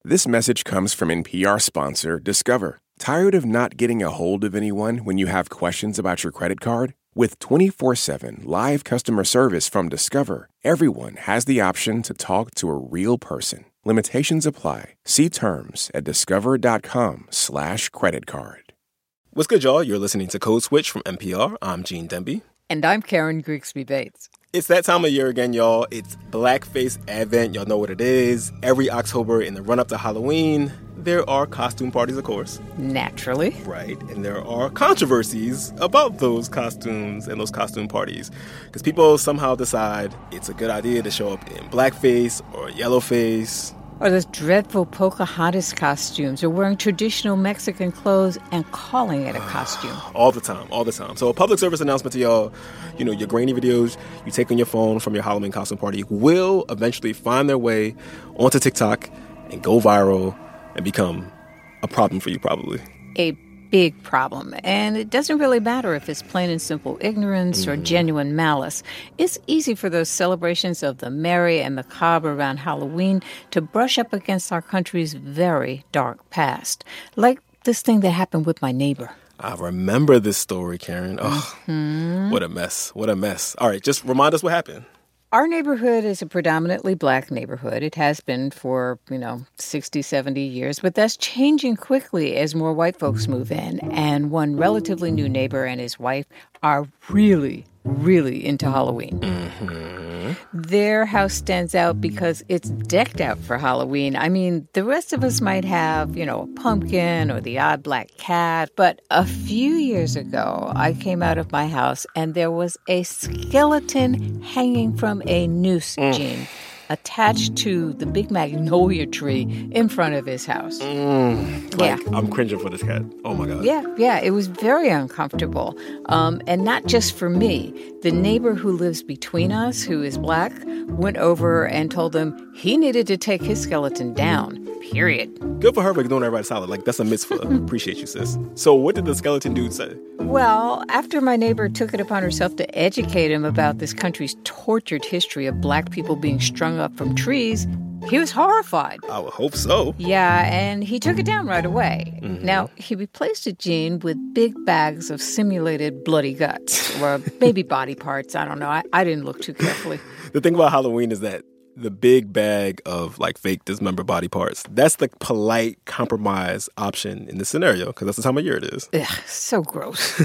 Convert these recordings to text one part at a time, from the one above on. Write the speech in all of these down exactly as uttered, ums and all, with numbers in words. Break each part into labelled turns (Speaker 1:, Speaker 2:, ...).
Speaker 1: This message comes from N P R sponsor Discover. Tired of not getting a hold of anyone when you have questions about your credit card? With twenty-four seven live customer service from Discover, everyone has the option to talk to a real person. Limitations apply. See terms at discover.com slash credit card.
Speaker 2: What's good, y'all? You're listening to Code Switch from N P R. I'm Gene Demby.
Speaker 3: And I'm Karen Grigsby Bates.
Speaker 2: It's that time of year again, y'all. It's Blackface Advent. Y'all know what it is. Every October in the run-up to Halloween, there are costume parties, of course.
Speaker 3: Naturally.
Speaker 2: Right. And there are controversies about those costumes and those costume parties. Because people somehow decide it's a good idea to show up in blackface or yellowface.
Speaker 3: Or those dreadful Pocahontas costumes, or wearing traditional Mexican clothes and calling it a costume.
Speaker 2: All the time, all the time. So a public service announcement to y'all, you know, your grainy videos you take on your phone from your Halloween costume party will eventually find their way onto TikTok and go viral and become a problem for you, probably.
Speaker 3: A big problem. And it doesn't really matter if it's plain and simple ignorance mm. or genuine malice. It's easy for those celebrations of the merry and macabre around Halloween to brush up against our country's very dark past. Like this thing that happened with my neighbor.
Speaker 2: I remember this story, Karen. Oh, mm-hmm. What a mess. What a mess. All right, just remind us what happened.
Speaker 3: Our neighborhood is a predominantly black neighborhood. It has been for, you know, sixty, seventy years, but that's changing quickly as more white folks move in. And one relatively new neighbor and his wife are really, really into Halloween.
Speaker 2: Mm-hmm.
Speaker 3: Their house stands out because it's decked out for Halloween. I mean, the rest of us might have, you know, a pumpkin or the odd black cat. But a few years ago, I came out of my house and there was a skeleton hanging from a noose, Gene, attached to the big magnolia tree in front of his house.
Speaker 2: Mm, like,
Speaker 3: yeah.
Speaker 2: I'm cringing for this cat. Oh, my God.
Speaker 3: Yeah, yeah. It was very uncomfortable. Um, and not just for me. The neighbor who lives between us, who is black, went over and told him he needed to take his skeleton down, period.
Speaker 2: Good for her for doing everybody solid. Like, that's a mitzvah. Appreciate you, sis. So what did the skeleton dude say?
Speaker 3: Well, after my neighbor took it upon herself to educate him about this country's tortured history of black people being strung up from trees, he was horrified.
Speaker 2: I would hope so.
Speaker 3: Yeah, and he took it down right away. Mm-hmm. Now, he replaced it, Gene, with big bags of simulated bloody guts or maybe body parts. I don't know. I, I didn't look too carefully.
Speaker 2: The thing about Halloween is that the big bag of, like, fake dismembered body parts, that's the polite compromise option in this scenario, because that's the time of year it is.
Speaker 3: Ugh, so gross.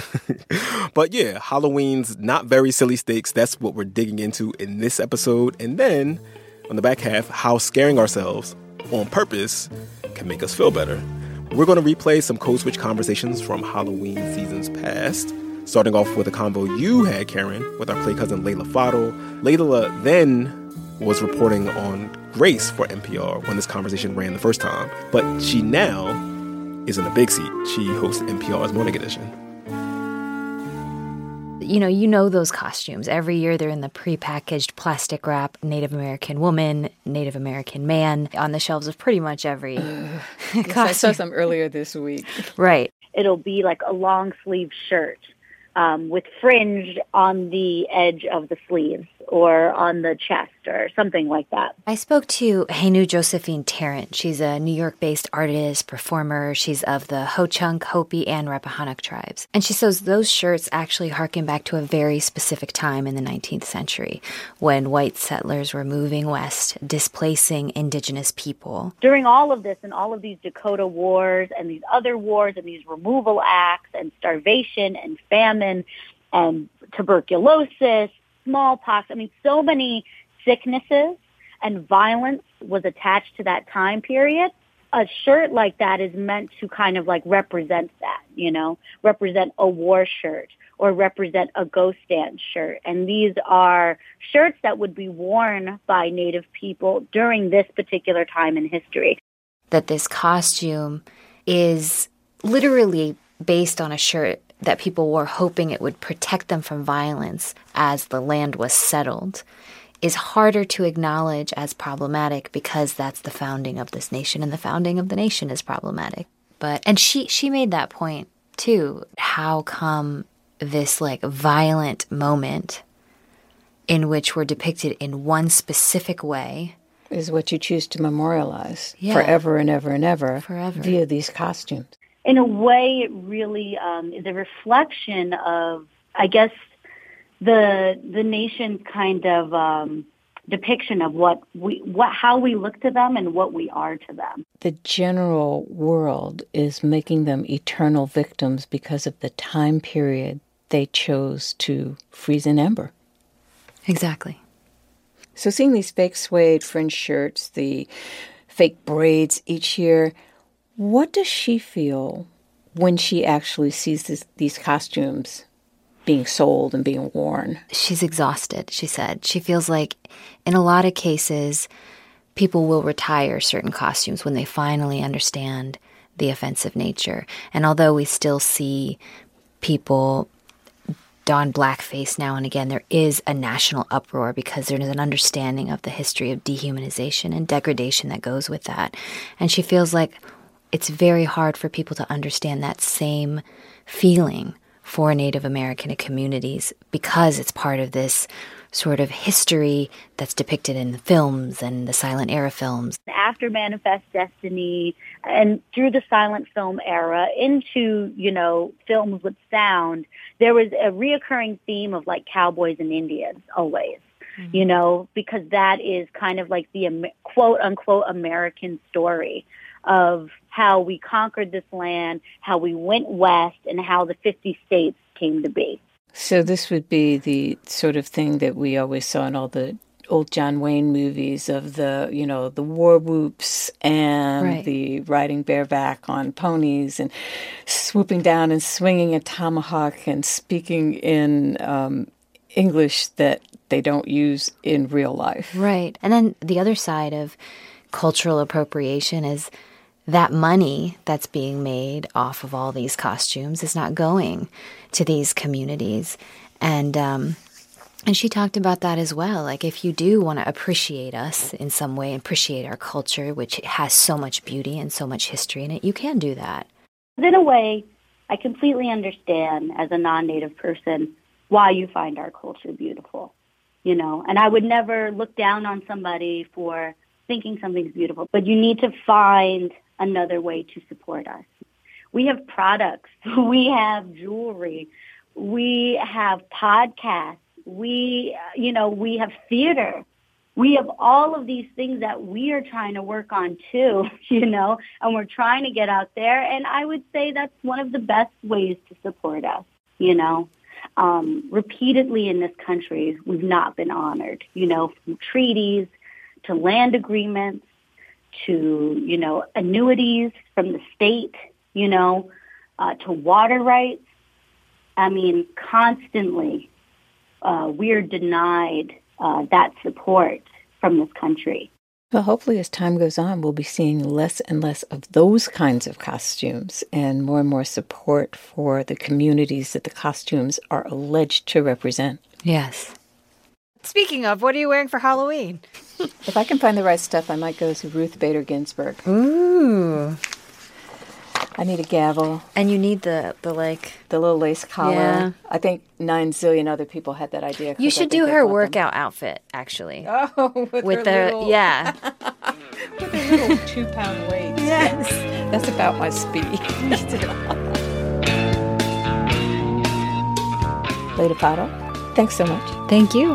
Speaker 2: But yeah, Halloween's not very silly stakes. That's what we're digging into in this episode. And then, on the back half, how scaring ourselves on purpose can make us feel better. We're going to replay some Code Switch conversations from Halloween seasons past, starting off with a convo you had, Karen, with our play cousin Layla Fadel. Layla then was reporting on Grace for N P R when this conversation ran the first time. But she now is in a big seat. She hosts N P R's Morning Edition.
Speaker 4: You know, you know those costumes. Every year they're in the prepackaged plastic wrap Native American woman, Native American man on the shelves of pretty much every costume.
Speaker 3: I saw some earlier this week.
Speaker 4: Right.
Speaker 5: It'll be like a long sleeve shirt um, with fringe on the edge of the sleeves or on the chest or something like that.
Speaker 4: I spoke to Hainu Josephine Tarrant. She's a New York-based artist, performer. She's of the Ho-Chunk, Hopi, and Rappahannock tribes. And she says those shirts actually harken back to a very specific time in the nineteenth century when white settlers were moving west, displacing indigenous people.
Speaker 5: During all of this and all of these Dakota wars and these other wars and these removal acts and starvation and famine and tuberculosis, smallpox, I mean, so many sicknesses and violence was attached to that time period. A shirt like that is meant to kind of like represent that, you know, represent a war shirt or represent a ghost stand shirt. And these are shirts that would be worn by Native people during this particular time in history.
Speaker 4: That this costume is literally based on a shirt that people wore hoping it would protect them from violence as the land was settled, is harder to acknowledge as problematic because that's the founding of this nation, and the founding of the nation is problematic. But and she she made that point too. How come this like violent moment in which we're depicted in one specific way
Speaker 3: is what you choose to memorialize
Speaker 4: Yeah.
Speaker 3: forever and ever and ever,
Speaker 4: Forever.
Speaker 3: via these costumes.
Speaker 5: In a way, it really um, is a reflection of, I guess, the the nation's kind of um, depiction of what we, what, how we look to them and what we are to them.
Speaker 3: The general world is making them eternal victims because of the time period they chose to freeze in ember.
Speaker 4: Exactly.
Speaker 3: So seeing these fake suede fringe shirts, the fake braids each year, what does she feel when she actually sees this, these costumes being sold and being worn?
Speaker 4: She's exhausted, she said. She feels like in a lot of cases, people will retire certain costumes when they finally understand the offensive nature. And although we still see people don blackface now and again, there is a national uproar because there is an understanding of the history of dehumanization and degradation that goes with that. And she feels like it's very hard for people to understand that same feeling for Native American communities because it's part of this sort of history that's depicted in the films and the silent era films.
Speaker 5: After Manifest Destiny and through the silent film era into, you know, films with sound, there was a reoccurring theme of like cowboys and Indians always, mm-hmm. you know, because that is kind of like the quote unquote American story of how we conquered this land, how we went west, and how the fifty states came to be.
Speaker 3: So this would be the sort of thing that we always saw in all the old John Wayne movies of the, you know, the war whoops and
Speaker 4: right.
Speaker 3: the riding bareback on ponies and swooping down and swinging a tomahawk and speaking in um, English that they don't use in real life.
Speaker 4: Right. And then the other side of cultural appropriation is that money that's being made off of all these costumes is not going to these communities. And um, and she talked about that as well. Like, if you do want to appreciate us in some way, appreciate our culture, which has so much beauty and so much history in it, you can do that.
Speaker 5: In a way, I completely understand as a non-Native person why you find our culture beautiful, you know. And I would never look down on somebody for thinking something's beautiful, but you need to find another way to support us. We have products, we have jewelry, we have podcasts, we, you know, we have theater. We have all of these things that we are trying to work on too, you know, and we're trying to get out there. And I would say that's one of the best ways to support us, you know. Um, repeatedly in this country, we've not been honored, you know, from treaties to land agreements, to, you know, annuities from the state, you know, uh, to water rights. I mean, constantly uh, we are denied uh, that support from this country.
Speaker 3: Well, hopefully as time goes on, we'll be seeing less and less of those kinds of costumes and more and more support for the communities that the costumes are alleged to represent.
Speaker 4: Yes. Speaking of, what are you wearing for Halloween?
Speaker 3: If I can find the right stuff, I might go to Ruth Bader Ginsburg.
Speaker 4: Ooh.
Speaker 3: I need a gavel.
Speaker 4: And you need the, the like...
Speaker 3: The little lace collar.
Speaker 4: Yeah.
Speaker 3: I think nine zillion other people had that idea.
Speaker 4: You should do her workout them. outfit, actually.
Speaker 3: Oh, with,
Speaker 4: with
Speaker 3: her
Speaker 4: the
Speaker 3: little...
Speaker 4: Yeah.
Speaker 3: With her little two-pound weight.
Speaker 4: Yes.
Speaker 3: That's about my speed. Leda Pato, thanks so much.
Speaker 4: Thank you.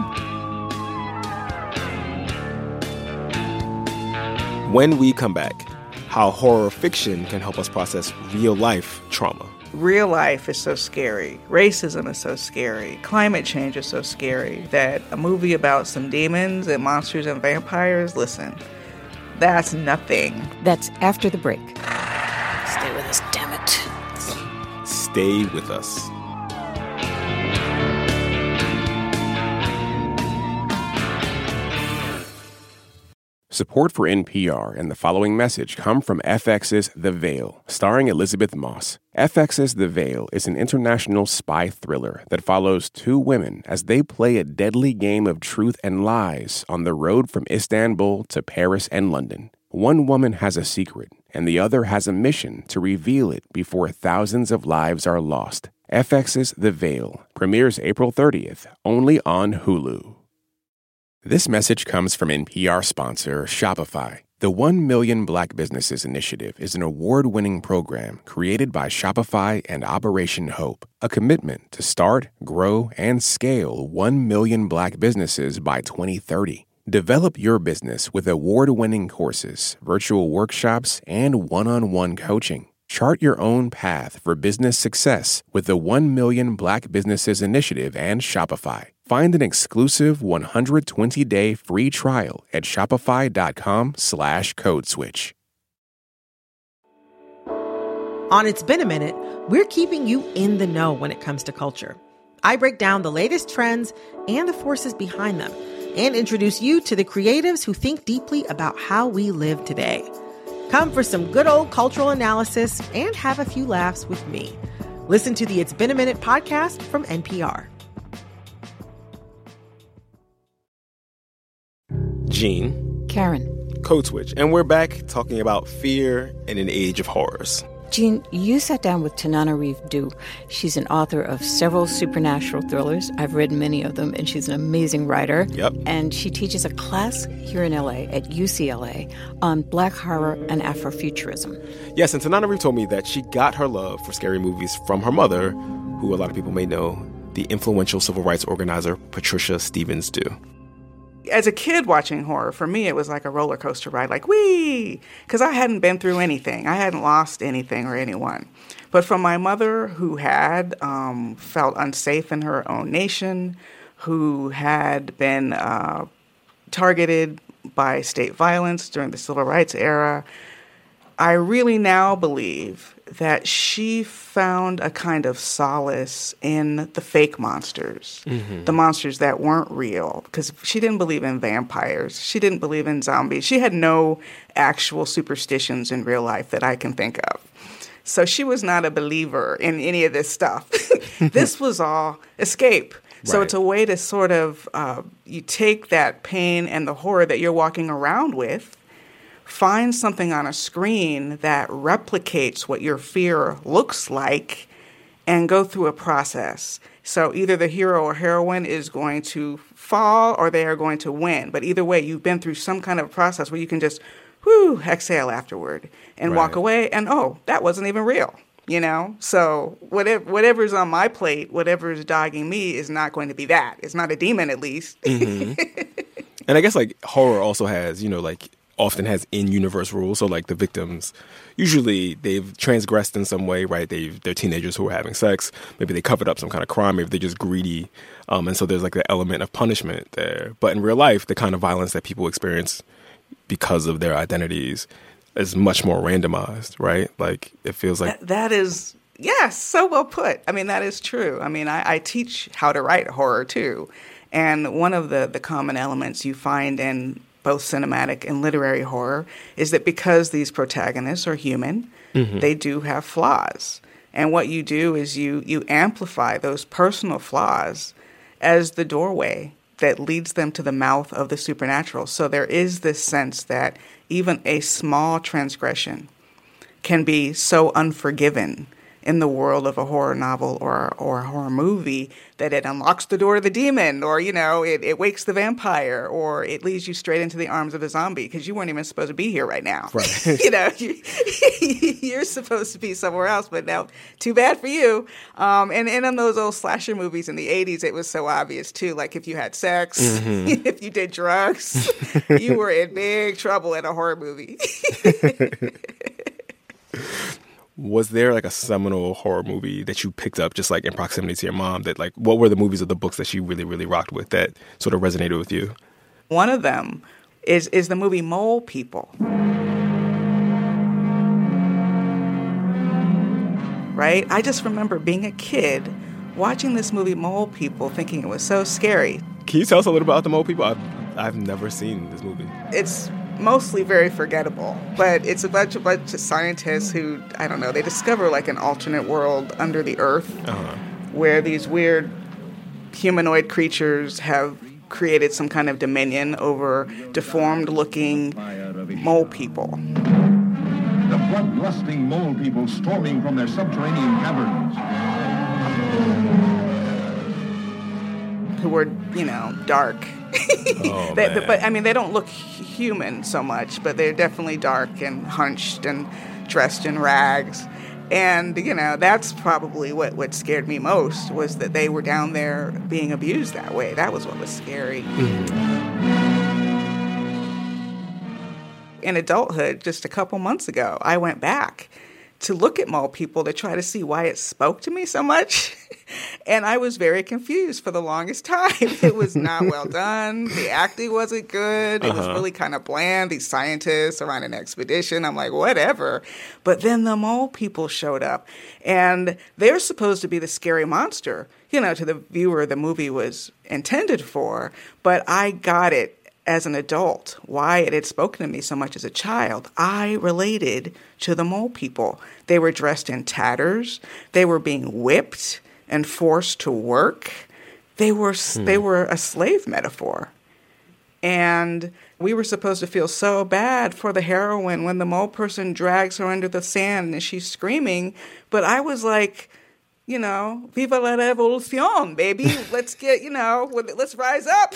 Speaker 2: When we come back, how horror fiction can help us process real-life trauma.
Speaker 6: Real life is so scary. Racism is so scary. Climate change is so scary that a movie about some demons and monsters and vampires, listen, that's nothing.
Speaker 3: That's after the break. Stay with us, damn it.
Speaker 2: Stay with us.
Speaker 1: Support for N P R and the following message come from F X's The Veil, starring Elizabeth Moss. F X's The Veil is an international spy thriller that follows two women as they play a deadly game of truth and lies on the road from Istanbul to Paris and London. One woman has a secret, and the other has a mission to reveal it before thousands of lives are lost. F X's The Veil premieres April thirtieth, only on Hulu. This message comes from N P R sponsor Shopify. The one million Black Businesses Initiative is an award-winning program created by Shopify and Operation Hope, a commitment to start, grow, and scale one million Black businesses by twenty thirty. Develop your business with award-winning courses, virtual workshops, and one-on-one coaching. Chart your own path for business success with the one million Black Businesses Initiative and Shopify. Find an exclusive one hundred twenty day free trial at shopify.com slash code switch.
Speaker 7: On It's Been a Minute, we're keeping you in the know when it comes to culture. I break down the latest trends and the forces behind them and introduce you to the creatives who think deeply about how we live today. Come for some good old cultural analysis and have a few laughs with me. Listen to the It's Been a Minute podcast from N P R.
Speaker 2: Gene.
Speaker 3: Karen.
Speaker 2: Code Switch. And we're back talking about fear in an age of horrors.
Speaker 3: Gene, you sat down with Tanana Reeve Dew. She's an author of several supernatural thrillers. I've read many of them, and she's an amazing writer.
Speaker 2: Yep.
Speaker 3: And she teaches a class here in L A at U C L A on Black horror and Afrofuturism.
Speaker 2: Yes, and Tanana Reeve told me that she got her love for scary movies from her mother, who a lot of people may know, the influential civil rights organizer Patricia Stevens Dew.
Speaker 6: As a kid watching horror, for me, it was like a roller coaster ride, like, whee! Because I hadn't been through anything. I hadn't lost anything or anyone. But from my mother, who had um, felt unsafe in her own nation, who had been uh, targeted by state violence during the civil rights era, I really now believe that she found a kind of solace in the fake monsters, mm-hmm. the monsters that weren't real, because she didn't believe in vampires. She didn't believe in zombies. She had no actual superstitions in real life that I can think of. So she was not a believer in any of this stuff. This was all escape. So right. It's a way to sort of, uh, you take that pain and the horror that you're walking around with, find something on a screen that replicates what your fear looks like, and go through a process. So either the hero or heroine is going to fall or they are going to win. But either way, you've been through some kind of process where you can just, whoo, exhale afterward and right. walk away and, oh, that wasn't even real, you know? So whatever whatever's on my plate, whatever's dogging me is not going to be that. It's not a demon, at least.
Speaker 2: Mm-hmm. And I guess, like, horror also has, you know, like, often has in-universe rules. So, like, the victims, usually they've transgressed in some way, right? They've, they're teenagers who are having sex. Maybe they covered up some kind of crime. Maybe they're just greedy. Um, and so there's, like, the element of punishment there. But in real life, the kind of violence that people experience because of their identities is much more randomized, right? Like, it feels like...
Speaker 6: That, that is... Yes, so well put. I mean, that is true. I mean, I, I teach how to write horror, too. And one of the, the common elements you find in both cinematic and literary horror is that because these protagonists are human, mm-hmm. they do have flaws. And what you do is you you amplify those personal flaws as the doorway that leads them to the mouth of the supernatural. So there is this sense that even a small transgression can be so unforgiven in the world of a horror novel or or a horror movie that it unlocks the door to the demon, or, you know, it, it wakes the vampire, or it leads you straight into the arms of a zombie because you weren't even supposed to be here right now.
Speaker 2: Right.
Speaker 6: You know, you, you're supposed to be somewhere else, but now, too bad for you. Um, and, and in those old slasher movies in the eighties, it was so obvious, too. Like, if you had sex, mm-hmm. if you did drugs, you were in big trouble in a horror movie.
Speaker 2: Was there, like, a seminal horror movie that you picked up just, like, in proximity to your mom that, like, what were the movies or the books that she really, really rocked with that sort of resonated with you?
Speaker 6: One of them is is the movie Mole People. Right? I just remember being a kid watching this movie Mole People thinking it was so scary.
Speaker 2: Can you tell us a little about the Mole People? I've, I've never seen this movie.
Speaker 6: It's mostly very forgettable, but it's a bunch, a bunch of scientists who, I don't know, they discover like an alternate world under the earth uh-huh. where these weird humanoid creatures have created some kind of dominion over deformed-looking mole people.
Speaker 8: The bloodlusting mole people storming from their subterranean caverns.
Speaker 6: who were, you know, dark.
Speaker 2: Oh,
Speaker 6: they,
Speaker 2: man.
Speaker 6: But, I mean, they don't look human so much, but they're definitely dark and hunched and dressed in rags. And, you know, that's probably what, what scared me most, was that they were down there being abused that way. That was what was scary. Mm-hmm. In adulthood, just a couple months ago, I went back to look at Mole People to try to see why it spoke to me so much. And I was very confused for the longest time. It was not well done. The acting wasn't good. It uh-huh. was really kind of bland. These scientists are on an expedition. I'm like, whatever. But then the Mole People showed up. And they're supposed to be the scary monster, you know, to the viewer the movie was intended for. But I got it as an adult, why it had spoken to me so much as a child. I related to the Mole People. They were dressed in tatters. They were being whipped and forced to work. They were hmm. they were a slave metaphor. And we were supposed to feel so bad for the heroine when the mole person drags her under the sand and she's screaming. But I was like, you know, viva la revolucion, baby. Let's get, you know, let's rise up.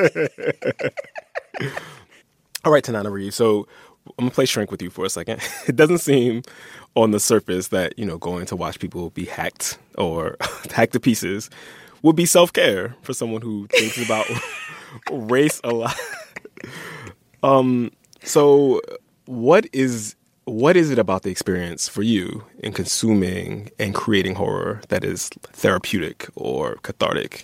Speaker 2: All right, Tananarive. So I'm going to play shrink with you for a second. It doesn't seem on the surface that, you know, going to watch people be hacked or hacked to pieces would be self-care for someone who thinks about race a lot. Um, so what is what is it about the experience for you in consuming and creating horror that is therapeutic or cathartic?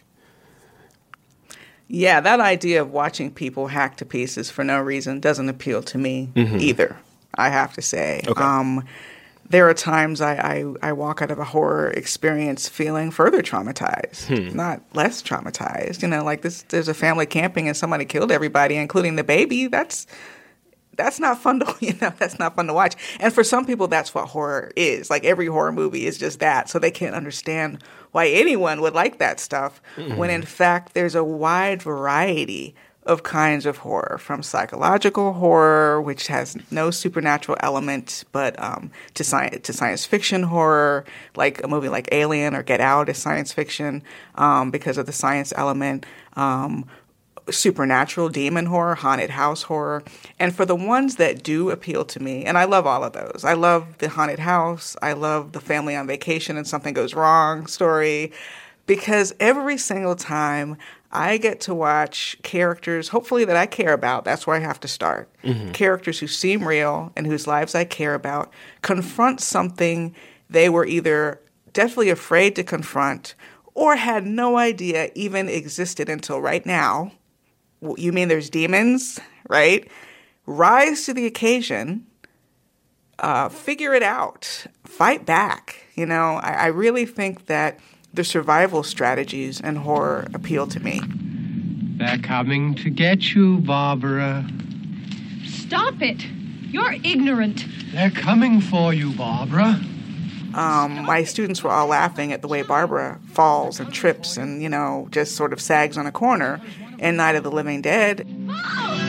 Speaker 6: Yeah, that idea of watching people hacked to pieces for no reason doesn't appeal to me mm-hmm. either, I have to say.
Speaker 2: Okay.
Speaker 6: Um, there are times I, I, I walk out of a horror experience feeling further traumatized, hmm. not less traumatized. You know, like this, there's a family camping and somebody killed everybody, including the baby. That's that's not fun to, you know, that's not fun to watch. And for some people, that's what horror is. Like every horror movie is just that. So they can't understand why anyone would like that stuff mm-hmm. when in fact there's a wide variety of kinds of horror, from psychological horror, which has no supernatural element, but um, to science to science fiction horror, like a movie like Alien or Get Out is science fiction um, because of the science element. Um, supernatural demon horror, haunted house horror. And for the ones that do appeal to me, and I love all of those. I love the haunted house. I love the family on vacation and something goes wrong story, because every single time I get to watch characters, hopefully that I care about, that's where I have to start. Mm-hmm. Characters who seem real and whose lives I care about confront something they were either definitely afraid to confront or had no idea even existed until right now. You mean there's demons, right? Rise to the occasion, uh, figure it out, fight back. You know, I, I really think that the survival strategies in horror appeal to me.
Speaker 9: They're coming to get you, Barbara.
Speaker 10: Stop it! You're ignorant.
Speaker 9: They're coming for you, Barbara.
Speaker 6: Um, my students were all laughing at the way Barbara falls and trips and, you know, just sort of sags on a corner in Night of the Living Dead.
Speaker 10: Oh, no!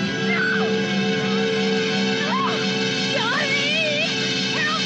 Speaker 10: No! Johnny! Help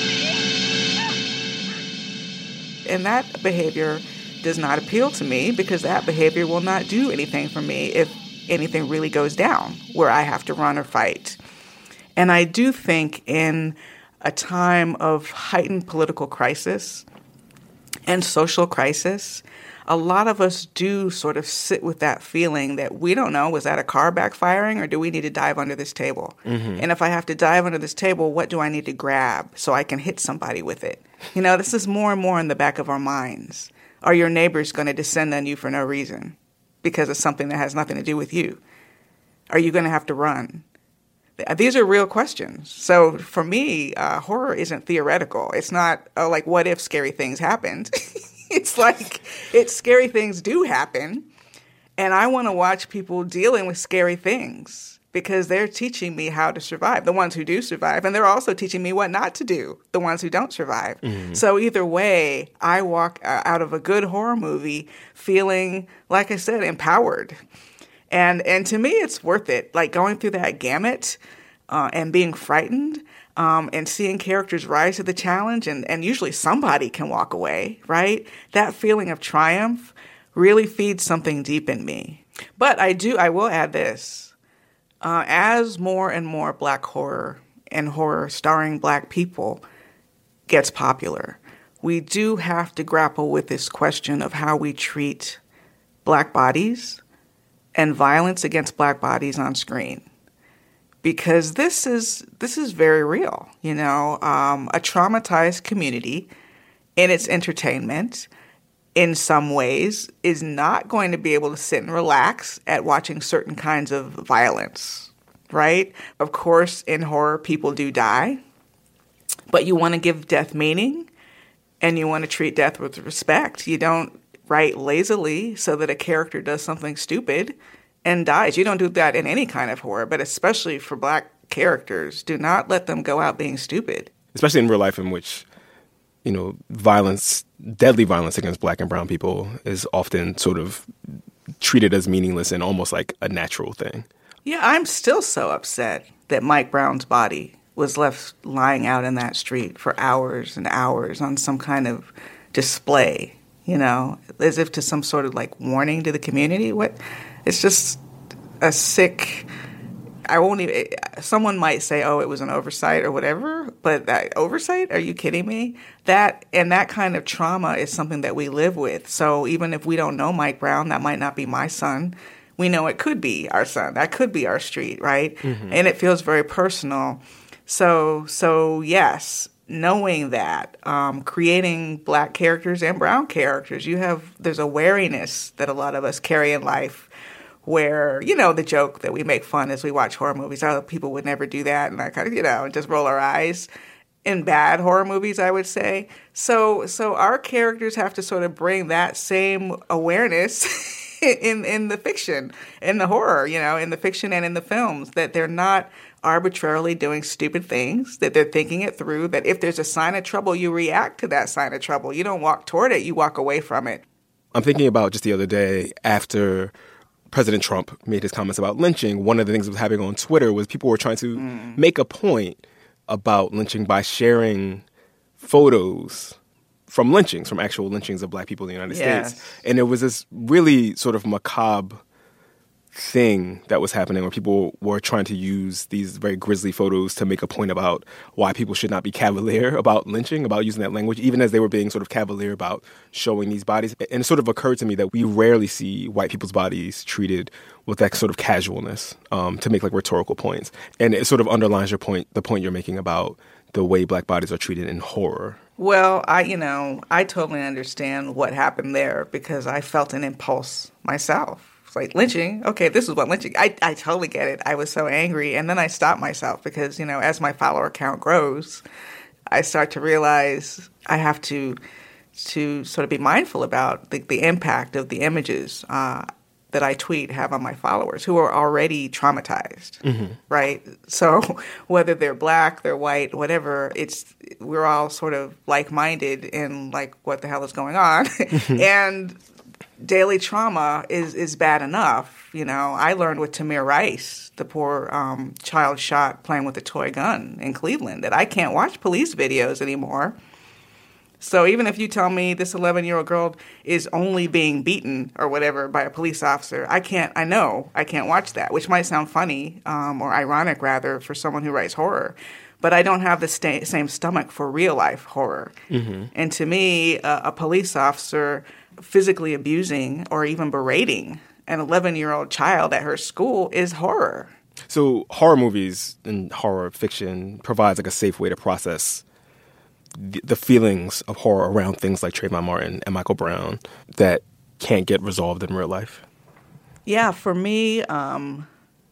Speaker 10: me!
Speaker 6: And that behavior does not appeal to me, because that behavior will not do anything for me if anything really goes down where I have to run or fight. And I do think in a time of heightened political crisis and social crisis, a lot of us do sort of sit with that feeling that we don't know, was that a car backfiring or do we need to dive under this table? Mm-hmm. And if I have to dive under this table, what do I need to grab so I can hit somebody with it? You know, this is more and more in the back of our minds. Are your neighbors going to descend on you for no reason because of something that has nothing to do with you? Are you going to have to run? These are real questions. So for me, uh, horror isn't theoretical. It's not, oh, like, what if scary things happened? It's like, it's scary things do happen. And I want to watch people dealing with scary things because they're teaching me how to survive, the ones who do survive. And they're also teaching me what not to do, the ones who don't survive. Mm-hmm. So either way, I walk out of a good horror movie feeling, like I said, empowered. And and to me, it's worth it. Like going through that gamut uh, and being frightened um, and seeing characters rise to the challenge. And, and usually somebody can walk away, right? That feeling of triumph really feeds something deep in me. But I do, I will add this. Uh, as more and more Black horror and horror starring Black people gets popular, we do have to grapple with this question of how we treat Black bodies and violence against Black bodies on screen. Because this is this is very real, you know, um, a traumatized community in its entertainment in some ways is not going to be able to sit and relax at watching certain kinds of violence, right? Of course, in horror, people do die, but you want to give death meaning and you want to treat death with respect. You don't write lazily so that a character does something stupid and dies. You don't do that in any kind of horror, but especially for Black characters. Do not let them go out being stupid.
Speaker 2: Especially in real life, in which, you know, violence, deadly violence against Black and brown people is often sort of treated as meaningless and almost like a natural thing.
Speaker 6: Yeah, I'm still so upset that Mike Brown's body was left lying out in that street for hours and hours on some kind of display, you know, as if to some sort of like warning to the community. What? It's just a sick, I won't even, someone might say, oh, it was an oversight or whatever, but that oversight? Are you kidding me? That, and that kind of trauma is something that we live with. So even if we don't know Mike Brown, that might not be my son. We know it could be our son. That could be our street, right? Mm-hmm. And it feels very personal. So, so yes, knowing that, um, creating Black characters and brown characters, you have, there's a wariness that a lot of us carry in life where, you know, the joke that we make fun as we watch horror movies, oh, people would never do that, and I kind of, you know, just roll our eyes. In bad horror movies, I would say. So, so our characters have to sort of bring that same awareness in in the fiction, in the horror, you know, in the fiction and in the films, that they're not arbitrarily doing stupid things, that they're thinking it through, that if there's a sign of trouble, you react to that sign of trouble. You don't walk toward it, you walk away from it.
Speaker 2: I'm thinking about just the other day after President Trump made his comments about lynching, one of the things that was happening on Twitter was people were trying to mm. make a point about lynching by sharing photos from lynchings, from actual lynchings of Black people in the United yes. States. And it was this really sort of macabre thing that was happening where people were trying to use these very grisly photos to make a point about why people should not be cavalier about lynching, about using that language, even as they were being sort of cavalier about showing these bodies. And it sort of occurred to me that we rarely see white people's bodies treated with that sort of casualness um, to make like rhetorical points. And it sort of underlines your point, the point you're making about the way Black bodies are treated in horror.
Speaker 6: Well, I, you know, I totally understand what happened there because I felt an impulse myself. It's like lynching. Okay, this is what lynching. I, I totally get it. I was so angry. And then I stopped myself because, you know, as my follower count grows, I start to realize I have to to sort of be mindful about the, the impact of the images uh, that I tweet have on my followers who are already traumatized, mm-hmm. right? So whether they're Black, they're white, whatever, it's we're all sort of like-minded in like what the hell is going on. And daily trauma is, is bad enough. You know, I learned with Tamir Rice, the poor um, child shot playing with a toy gun in Cleveland, that I can't watch police videos anymore. So even if you tell me this eleven-year-old girl is only being beaten or whatever by a police officer, I can't, I know I can't watch that, which might sound funny um, or ironic, rather, for someone who writes horror. But I don't have the sta- same stomach for real-life horror. Mm-hmm. And to me, uh, a police officer physically abusing or even berating an eleven-year-old child at her school is horror.
Speaker 2: So horror movies and horror fiction provides like a safe way to process the, the feelings of horror around things like Trayvon Martin and Michael Brown that can't get resolved in real life.
Speaker 6: Yeah, for me, um,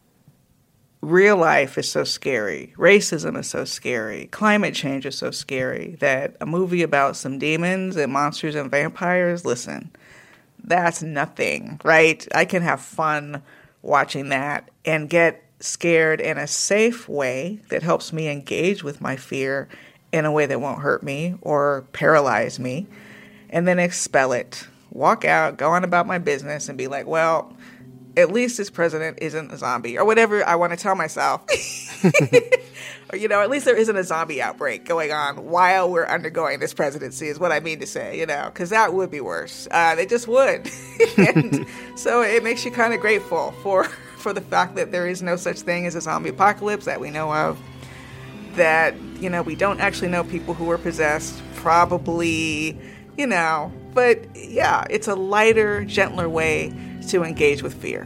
Speaker 6: real life is so scary. Racism is so scary. Climate change is so scary that a movie about some demons and monsters and vampires, listen, that's nothing, right? I can have fun watching that and get scared in a safe way that helps me engage with my fear in a way that won't hurt me or paralyze me, and then expel it. Walk out, go on about my business, and be like, well, at least this president isn't a zombie, or whatever I want to tell myself. Or, you know, at least there isn't a zombie outbreak going on while we're undergoing this presidency is what I mean to say, you know, because that would be worse. Uh, they just would. And so it makes you kind of grateful for, for the fact that there is no such thing as a zombie apocalypse that we know of, that, you know, we don't actually know people who were possessed, probably, you know, but yeah, it's a lighter, gentler way to engage with fear.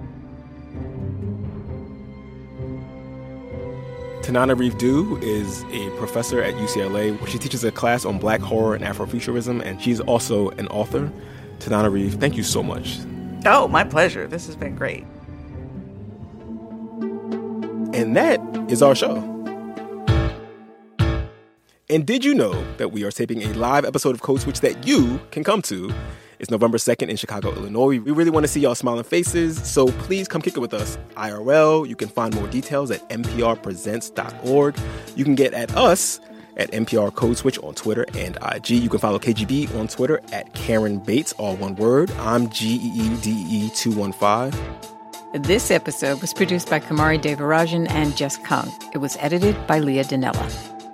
Speaker 2: Tananarive Due is a professor at U C L A where she teaches a class on Black horror and Afrofuturism, and she's also an author. Tananarive, thank you so much.
Speaker 6: Oh, my pleasure. This has been great.
Speaker 2: And that is our show. And did you know that we are taping a live episode of Code Switch that you can come to? It's November second in Chicago, Illinois. We really want to see y'all smiling faces, so please come kick it with us I R L. You can find more details at n p r presents dot org. You can get at us at N P R Code Switch on Twitter and I G. You can follow K G B on Twitter at Karen Bates, all one word. I'm G E E D E two one five.
Speaker 3: This episode was produced by Kumari Devarajan and Jess Kung. It was edited by Leah Donnella.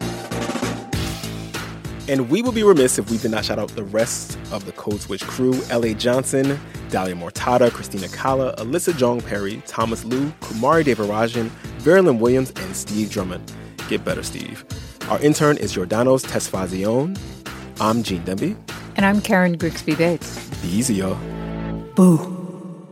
Speaker 2: And we would be remiss if we did not shout out the rest of the Code Switch crew: L A Johnson, Dalia Mortada, Christina Kala, Alyssa Jong Perry, Thomas Liu, Kumari Devarajan, Verilyn Williams, and Steve Drummond. Get better, Steve. Our intern is Jordanos Tesfazion. I'm Gene Demby.
Speaker 3: And I'm Karen Grigsby Bates.
Speaker 2: Be easy, y'all.
Speaker 3: Boo.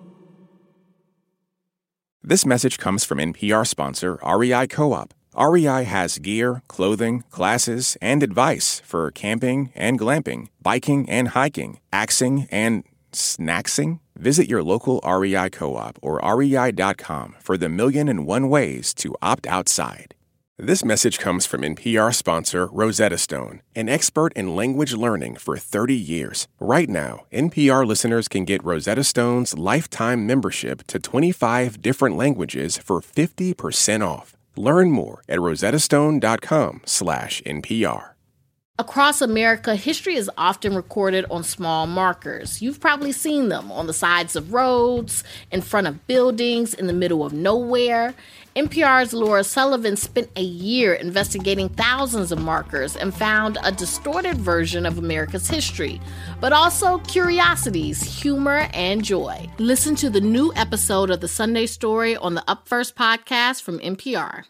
Speaker 1: This message comes from N P R sponsor R E I Co-op. R E I has gear, clothing, classes, and advice for camping and glamping, biking and hiking, axing and snacksing. Visit your local R E I Co-op or R E I dot com for the million and one ways to opt outside. This message comes from N P R sponsor Rosetta Stone, an expert in language learning for thirty years. Right now, N P R listeners can get Rosetta Stone's lifetime membership to twenty-five different languages for fifty percent off. Learn more at rosettastone.com slash NPR.
Speaker 11: Across America, history is often recorded on small markers. You've probably seen them on the sides of roads, in front of buildings, in the middle of nowhere. N P R's Laura Sullivan spent a year investigating thousands of markers and found a distorted version of America's history, but also curiosities, humor, and joy. Listen to the new episode of The Sunday Story on the Up First podcast from N P R.